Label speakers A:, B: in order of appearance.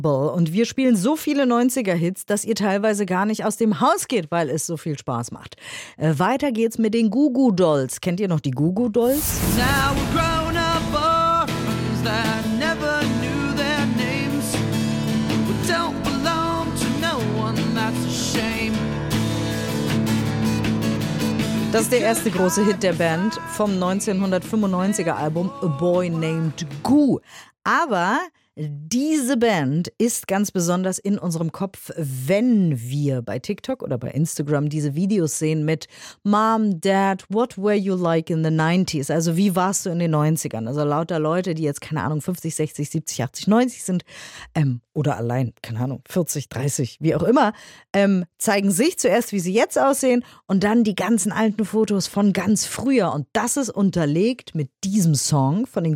A: Und wir spielen so viele 90er-Hits, dass ihr teilweise gar nicht aus dem Haus geht, weil es so viel Spaß macht. Weiter geht's mit den Goo Goo Dolls. Kennt ihr noch die Goo Goo Dolls?
B: Now we're grown up orphans that never knew their names. We don't belong to no one, that's a shame.
A: Das ist der erste große Hit der Band vom 1995er Album A Boy Named Goo. Aber diese Band ist ganz besonders in unserem Kopf, wenn wir bei TikTok oder bei Instagram diese Videos sehen mit Mom, Dad, what were you like in the 90s? Also wie warst du in den 90ern? Also lauter Leute, die jetzt, keine Ahnung, 50, 60, 70, 80, 90 sind oder allein, keine Ahnung, 40, 30, wie auch immer, zeigen sich zuerst, wie sie jetzt aussehen und dann die ganzen alten Fotos von ganz früher. Und das ist unterlegt mit diesem Song von den